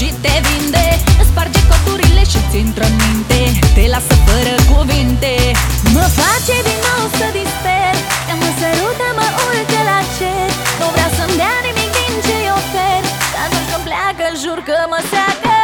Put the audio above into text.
și te vinde, îți sparge coturile și-ți intră în minte, te lasă fără cuvinte. Mă face din nou să disper, că mă sărută, mă urcă la cer. Nu vrea să-mi dea nimic din ce-i ofer, că atunci când pleacă jur că mă seacă.